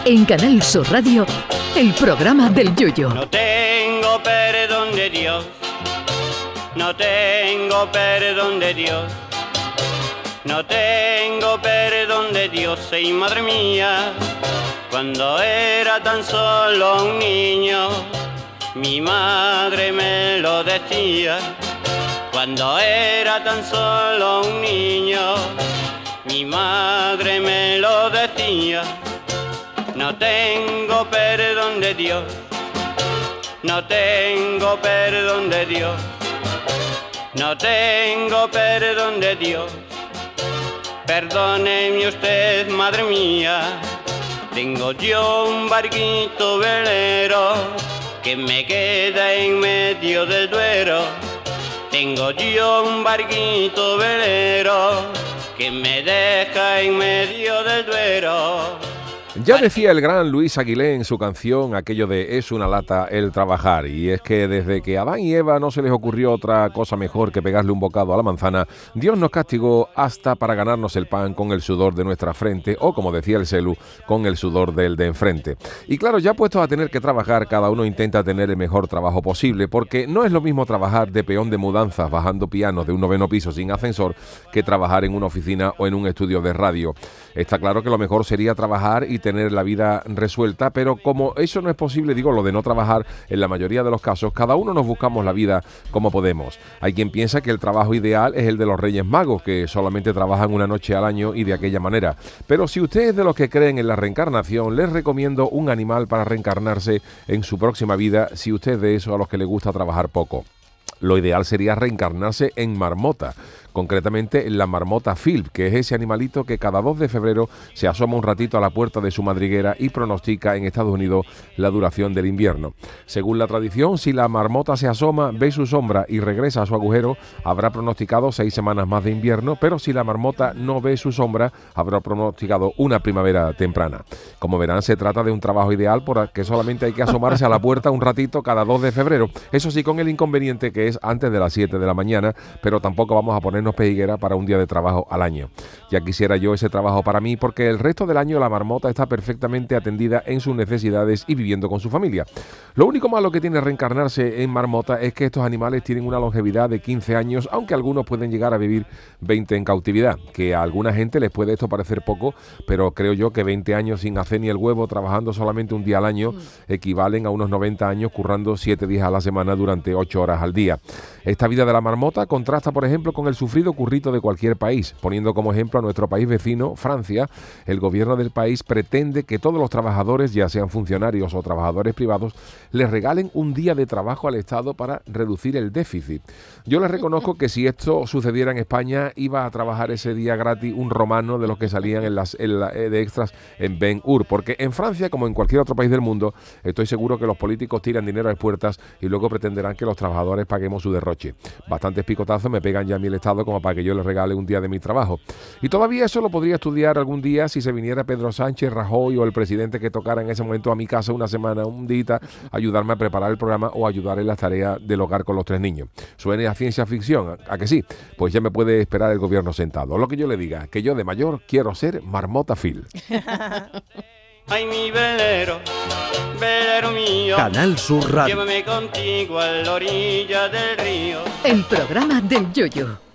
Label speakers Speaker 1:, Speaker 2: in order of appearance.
Speaker 1: En Canal Sur Radio, el programa del Yoyo.
Speaker 2: No tengo perdón de Dios, no tengo perdón de Dios, no tengo perdón de Dios, y madre mía, cuando era tan solo un niño, mi madre me lo decía. Cuando era tan solo un niño, mi madre me lo decía. No tengo perdón de Dios, no tengo perdón de Dios, no tengo perdón de Dios. Perdóneme usted, madre mía, tengo yo un barquito velero que me queda en medio del Duero. Tengo yo un barquito velero que me deja en medio del Duero.
Speaker 3: Ya decía el gran Luis Aguilé en su canción aquello de es una lata el trabajar, y es que desde que a Adán y Eva no se les ocurrió otra cosa mejor que pegarle un bocado a la manzana, Dios nos castigó hasta para ganarnos el pan con el sudor de nuestra frente, o como decía el Celu, con el sudor del de enfrente. Y claro, ya puestos a tener que trabajar, cada uno intenta tener el mejor trabajo posible, porque no es lo mismo trabajar de peón de mudanzas bajando pianos de un 9º piso sin ascensor que trabajar en una oficina o en un estudio de radio. Está claro que lo mejor sería trabajar y tener la vida resuelta, pero como eso no es posible, digo, lo de no trabajar, en la mayoría de los casos, cada uno nos buscamos la vida como podemos. Hay quien piensa que el trabajo ideal es el de los Reyes Magos, que solamente trabajan una noche al año y de aquella manera. Pero si usted es de los que creen en la reencarnación, les recomiendo un animal para reencarnarse en su próxima vida, si usted es de esos a los que le gusta trabajar poco. Lo ideal sería reencarnarse en marmota, concretamente en la marmota Philp, que es ese animalito que cada 2 de febrero se asoma un ratito a la puerta de su madriguera y pronostica en Estados Unidos la duración del invierno. Según la tradición, si la marmota se asoma, ve su sombra y regresa a su agujero, habrá pronosticado 6 semanas más de invierno, pero si la marmota no ve su sombra, habrá pronosticado una primavera temprana. Como verán, se trata de un trabajo ideal porque solamente hay que asomarse a la puerta un ratito cada 2 de febrero. Eso sí, con el inconveniente que es antes de las 7 de la mañana, pero tampoco vamos a ponernos pejiguera para un día de trabajo al año. Ya quisiera yo ese trabajo para mí, porque el resto del año la marmota está perfectamente atendida en sus necesidades y viviendo con su familia. Lo único malo que tiene reencarnarse en marmota es que estos animales tienen una longevidad de 15 años, aunque algunos pueden llegar a vivir 20 en cautividad, que a alguna gente les puede esto parecer poco, pero creo yo que 20 años sin hacer ni el huevo, trabajando solamente un día al año, equivalen a unos 90 años currando 7 días a la semana durante 8 horas al día. Esta vida de la marmota contrasta, por ejemplo, con el sufrido currito de cualquier país. Poniendo como ejemplo a nuestro país vecino, Francia, el gobierno del país pretende que todos los trabajadores, ya sean funcionarios o trabajadores privados, les regalen un día de trabajo al Estado para reducir el déficit. Yo les reconozco que si esto sucediera en España, iba a trabajar ese día gratis un romano de los que salían de extras en Ben Hur, porque en Francia, como en cualquier otro país del mundo, estoy seguro que los políticos tiran dinero a las puertas y luego pretenderán que los trabajadores paguemos su derroche. Bastantes picotazos me pegan ya a mí el Estado como para que yo les regale un día de mi trabajo. Y todavía eso lo podría estudiar algún día si se viniera Pedro Sánchez, Rajoy o el presidente que tocara en ese momento a mi casa una semana, un día, ayudarme a preparar el programa o ayudar en las tareas del hogar con los 3 niños. Suene a ciencia ficción, ¿a que sí? Pues ya me puede esperar el gobierno sentado. Lo que yo le diga, que yo de mayor quiero ser marmota Phil.
Speaker 2: Ay, mi velero, velero mío,
Speaker 4: Canal Sur Radio.
Speaker 2: llévame contigo a la orilla del río.
Speaker 1: El programa del Yoyo.